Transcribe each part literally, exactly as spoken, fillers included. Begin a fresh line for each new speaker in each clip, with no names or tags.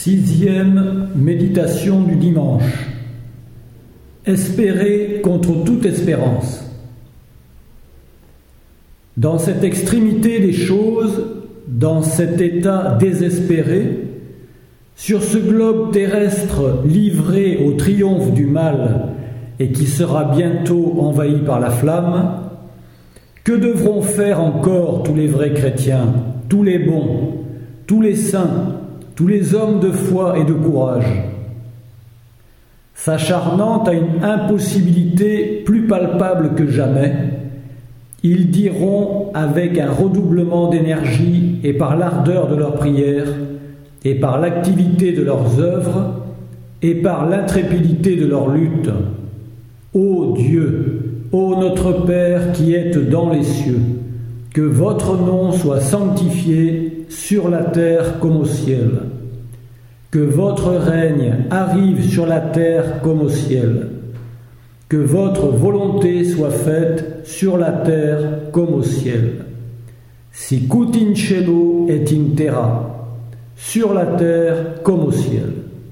Sixième méditation du dimanche. Espérer contre toute espérance. Dans cette extrémité des choses, dans cet état désespéré, sur ce globe terrestre livré au triomphe du mal et qui sera bientôt envahi par la flamme, que devront faire encore tous les vrais chrétiens, tous les bons, tous les saints, tous les hommes de foi et de courage? S'acharnant à une impossibilité plus palpable que jamais, ils diront avec un redoublement d'énergie et par l'ardeur de leurs prières, et par l'activité de leurs œuvres, et par l'intrépidité de leur lutte: Ô Dieu, ô notre Père qui êtes dans les cieux, que votre nom soit sanctifié sur la terre comme au ciel. Que votre règne arrive sur la terre comme au ciel. Que votre volonté soit faite sur la terre comme au ciel. Sicut in cielo et in terra, sur la terre comme au ciel.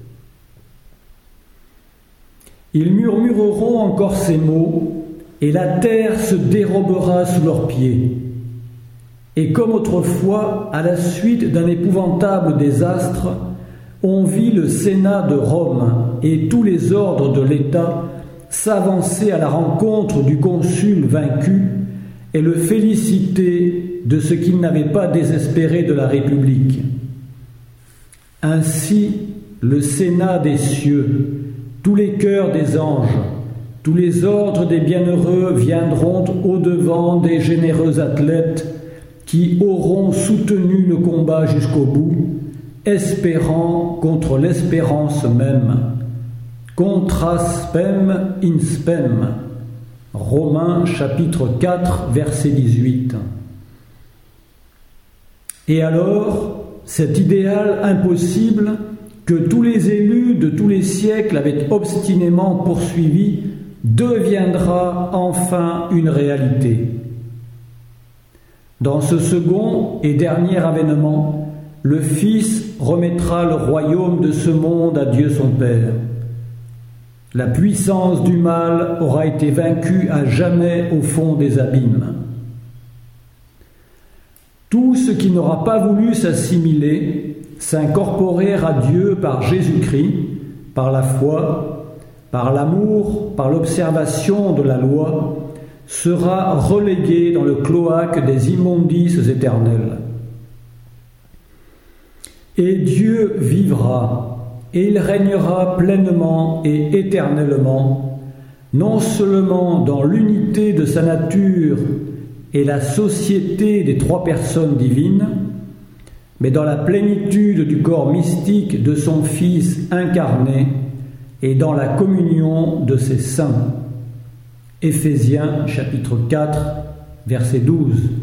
Ils murmureront encore ces mots, et la terre se dérobera sous leurs pieds. Et comme autrefois, à la suite d'un épouvantable désastre, on vit le Sénat de Rome et tous les ordres de l'État s'avancer à la rencontre du consul vaincu et le féliciter de ce qu'il n'avait pas désespéré de la République. Ainsi, le Sénat des cieux, tous les cœurs des anges, tous les ordres des bienheureux viendront au-devant des généreux athlètes qui auront soutenu le combat jusqu'au bout, espérant contre l'espérance même. Contra spem in spem. Romains chapitre quatre, verset dix-huit. Et alors, cet idéal impossible que tous les élus de tous les siècles avaient obstinément poursuivi deviendra enfin une réalité. Dans ce second et dernier avènement, le Fils remettra le royaume de ce monde à Dieu son Père. La puissance du mal aura été vaincue à jamais au fond des abîmes. Tout ce qui n'aura pas voulu s'assimiler, s'incorporer à Dieu par Jésus-Christ, par la foi, par l'amour, par l'observation de la loi, sera relégué dans le cloaque des immondices éternelles. Et Dieu vivra, et il régnera pleinement et éternellement, non seulement dans l'unité de sa nature et la société des trois personnes divines, mais dans la plénitude du corps mystique de son Fils incarné et dans la communion de ses saints. Éphésiens chapitre quatre, verset douze.